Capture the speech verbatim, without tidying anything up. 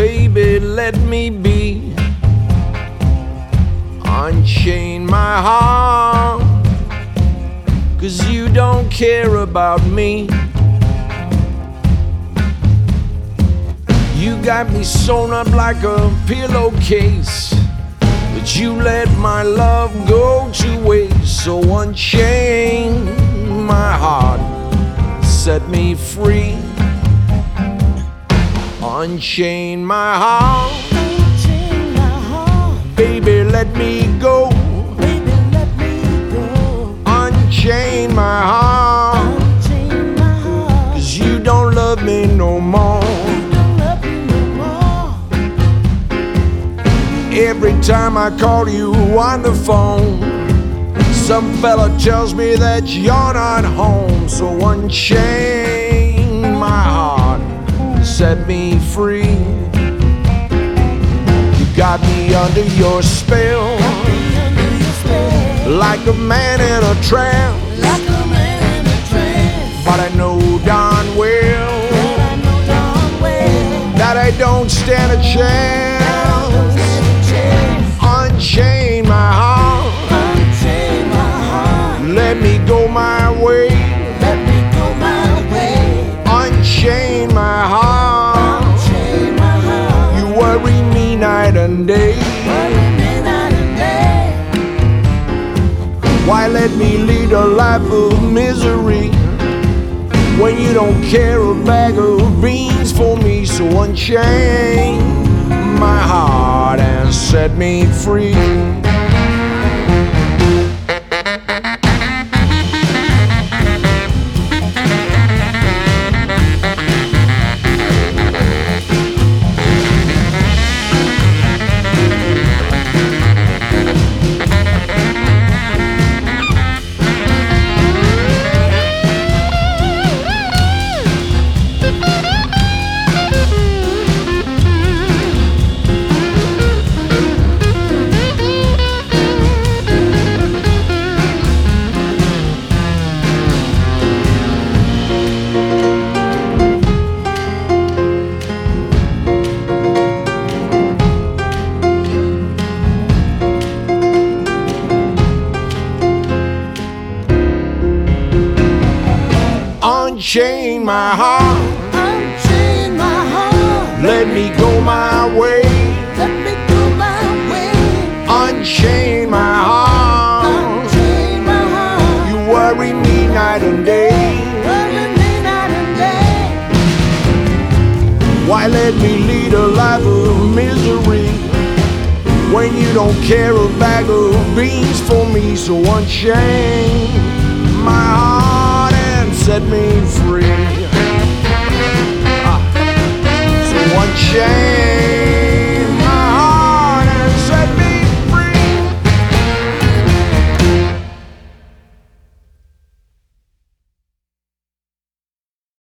baby, let me be. Unchain my heart, 'cause you don't care about me. You got me sewn up like a pillowcase, but you let my love go to waste. So unchain my heart, set me free. Unchain my heart, Unchain my heart, baby, let me go. baby, let me go. Unchain my heart, Unchain my heart, 'cause you don't love me no more. you don't love me no more. Every time I call you on the phone, some fella tells me that you're not home. So unchain my heart, set me free. You got me under your spell, Be under your spell, like a man in a trance. like a man in a trance. But I know darn well But I know darn well that I don't stand a chance. Unchain my heart, Unchain my heart, let me go my way. let me go my way. Unchain my heart, Unchain my heart, you worry me night and day. worry me night and day. Why let me lead a life of misery when you don't care a bag of beans for me? So unchain my heart and set me free. Unchain my heart, Unchain my heart, let me go my way. let me go my way. Unchain my heart, Unchain my heart, you worry me night and day. worry me night and day. Why let me lead a life of misery when you don't care a bag of beans for me? So unchain my heart and set me free. Ah. So unchain